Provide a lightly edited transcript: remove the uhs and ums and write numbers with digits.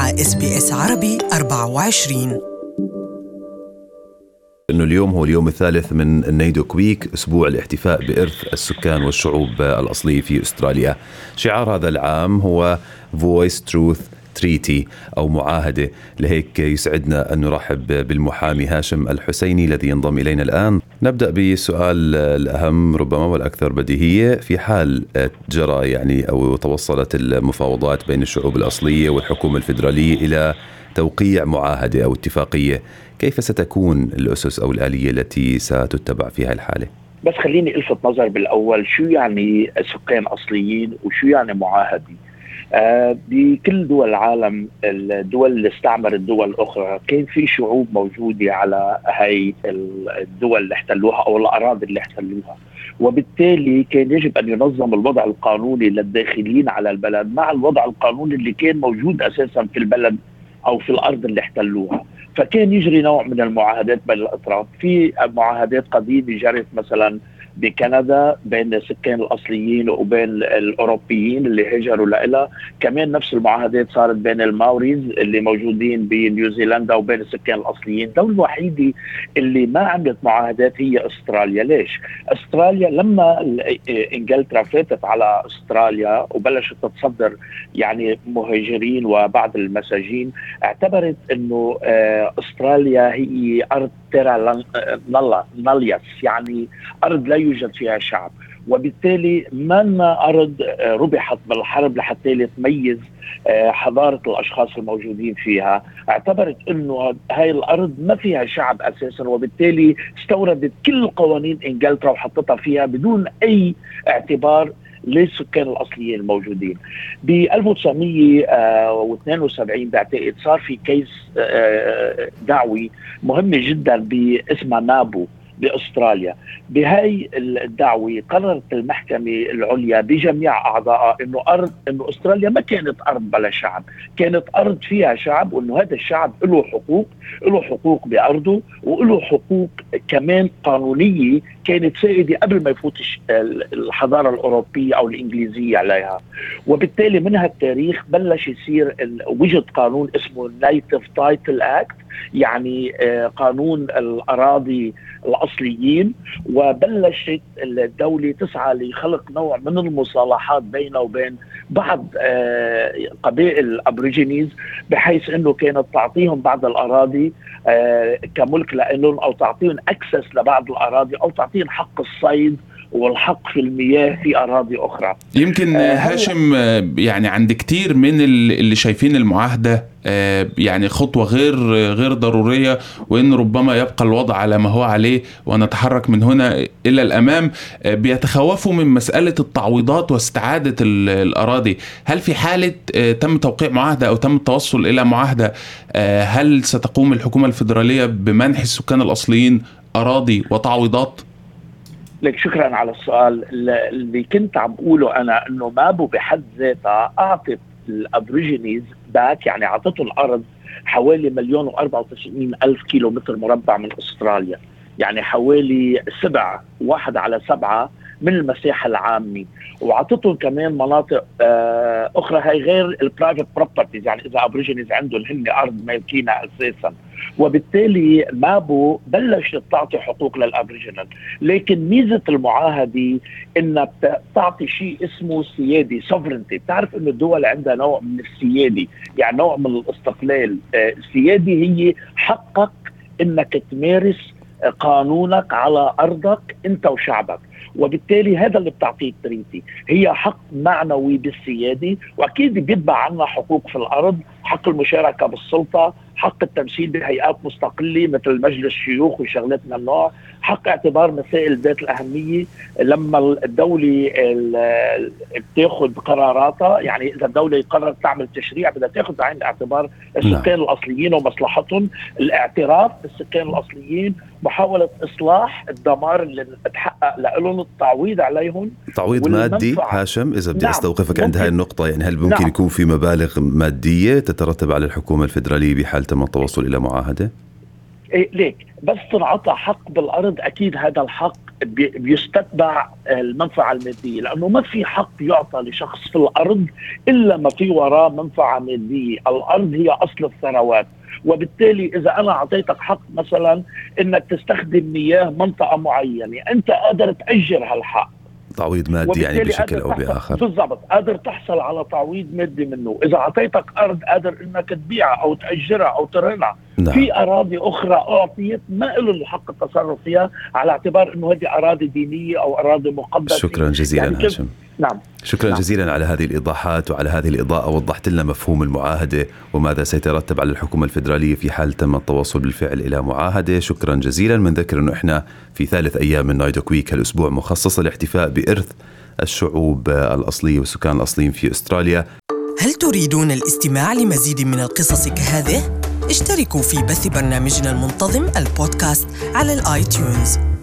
مع SBS عربي 24. إنه اليوم هو اليوم الثالث من النيدوك ويك، أسبوع الاحتفاء بإرث السكان والشعوب الأصلية في أستراليا. شعار هذا العام هو Voice Truth Treaty أو معاهدة. لهيك يسعدنا أن نرحب بالمحامي هاشم الحسيني الذي ينضم إلينا الآن. نبدأ بالسؤال الأهم ربما والأكثر بديهية. في حال جرى أو توصلت المفاوضات بين الشعوب الأصلية والحكومة الفيدرالية إلى توقيع معاهدة أو اتفاقية، كيف ستكون الأسس أو الآلية التي ستتبع في هذه الحالة؟ بس خليني ألفت نظر بالأول شو يعني سكان أصليين وشو يعني معاهدة. بكل دول العالم، الدول اللي استعمرت دول أخرى، كان في شعوب موجودة على هاي الدول اللي احتلوها أو الأراضي اللي احتلوها، وبالتالي كان يجب أن ينظم الوضع القانوني للداخلين على البلد مع الوضع القانوني اللي كان موجود أساسا في البلد أو في الأرض اللي احتلوها. فكان يجري نوع من المعاهدات بين الأطراف. في معاهدات قديمة جرت مثلا بكندا بين السكان الأصليين وبين الأوروبيين اللي هجروا لها. كمان نفس المعاهدات صارت بين الماوريز اللي موجودين بنيوزيلندا وبين السكان الأصليين. الدولة الوحيدة اللي ما عملت معاهدات هي أستراليا. ليش؟ أستراليا لما إنجلترا فاتت على أستراليا وبلشت تتصدر مهاجرين وبعض المساجين، اعتبرت أنه أستراليا هي أرض تيرا نالياس، يعني أرض لا يوجد فيها شعب، وبالتالي من أرض ربحت بالحرب لحتى تميز حضارة الأشخاص الموجودين فيها. اعتبرت أنه هاي الأرض ما فيها شعب أساسا، وبالتالي استوردت كل قوانين إنجلترا وحطتها فيها بدون أي اعتبار للسكان الأصليين الموجودين. ب 1972 بعتقد صار في كيس دعوي مهمة جدا باسمها مابو بأستراليا. بهاي الدعوة قررت المحكمة العليا بجميع أعضائها إنه أستراليا ما كانت أرض بلا شعب، كانت أرض فيها شعب، وإنه هذا الشعب له حقوق بأرضه، وله حقوق كمان قانونية كانت سائدة قبل ما يفوت الحضارة الأوروبية أو الإنجليزية عليها. وبالتالي من هالتاريخ بلش يصير وجد قانون اسمه Native Title Act، يعني قانون الأراضي الأصليين، وبلشت الدولة تسعى لخلق نوع من المصالحات بينه وبين بعض قبائل الأبوريجينيز، بحيث أنه كانت تعطيهم بعض الأراضي كملك لهم، أو تعطيهم أكسس لبعض الأراضي، أو تعطيهم حق الصيد والحق في المياه في أراضي أخرى. يمكن هاشم عند كتير من اللي شايفين المعاهدة خطوة غير ضرورية، وإن ربما يبقى الوضع على ما هو عليه ونتحرك من هنا إلى الأمام، بيتخوفوا من مسألة التعويضات واستعادة الأراضي. هل في حالة تم توقيع معاهدة أو تم التوصل إلى معاهدة، هل ستقوم الحكومة الفيدرالية بمنح السكان الأصليين أراضي وتعويضات؟ لك شكرا على السؤال. اللي كنت عم بقوله أنا أنه مابو بحد ذاتها أعطت الأبوريجينيز باك، يعني أعطتهم الأرض حوالي 1,094,000 كيلومتر مربع من أستراليا، يعني حوالي 1/7 من المساحة العامة، وعطتهم كمان مناطق أخرى هي غير البرايفت بروبرتيز، يعني إذا أبوريجينيز عندهم هن أرض مالكينها أساسا. وبالتالي مابو بلشت تعطي حقوق للأبوريجينال. لكن ميزة المعاهدة إنها تعطي شيء اسمه سيادي sovereignty. بتعرف إنه الدول عندها نوع من السيادة، يعني نوع من الاستقلال. السيادة هي حقك إنك تمارس قانونك على أرضك أنت وشعبك، وبالتالي هذا اللي بتعطيه التريتي، هي حق معنوي بالسيادة، وأكيد بيتبع عنا حقوق في الأرض، حق المشاركة بالسلطة، حق التمثيل بهيئات مستقلة مثل مجلس الشيوخ وشغلات من النوع، حق اعتبار مسائل ذات الأهمية لما الدولة بتاخذ قراراتها. يعني إذا الدولة قررت تعمل تشريع بدها تاخذ بعين الاعتبار السكان الأصليين ومصلحتهم، الاعتراف بالسكان الأصليين، محاولة إصلاح الدمار اللي تحقق لهم، التعويض عليهم، تعويض مادي. هاشم إذا بدي أستوقفك عند هاي النقطة، هل ممكن يكون في مبالغ مادية تترتب على الحكومة الفيدرالية بحال تم التوصل إلى معاهدة؟ ليك بس تنعطى حق بالأرض أكيد هذا الحق بيستتبع المنفعة المادية، لأنه ما في حق يعطى لشخص في الأرض إلا ما في وراه منفعة مادية. الأرض هي أصل الثروات، وبالتالي إذا أنا أعطيتك حق مثلا إنك تستخدم مياه منطقة معينة، أنت قادر تأجر هالحق، تعويض مادي يعني بشكل أو بآخر. بالضبط، قادر تحصل على تعويض مادي منه. إذا أعطيتك أرض قادر إنك تبيعها أو تأجرها أو ترهنها. نعم. في أراضي أخرى أعطيت ما له الحق التصرف فيها على اعتبار إنه هذه أراضي دينية أو أراضي مقدسة. شكرا جزيلا يعني هاشم. نعم. شكرا جزيلا على هذه الإيضاحات وعلى هذه الإضاءة. وضحت لنا مفهوم المعاهدة وماذا سيترتب على الحكومة الفيدرالية في حال تم التوصل بالفعل إلى معاهدة. شكرا جزيلا. من ذكر أنه إحنا في ثالث أيام من نايدوك ويك هالأسبوع مخصصة لاحتفاء بإرث الشعوب الأصلية والسكان الأصليين في أستراليا. هل تريدون الاستماع لمزيد من القصص كهذه؟ اشتركوا في بث برنامجنا المنتظم البودكاست على الآيتيونز.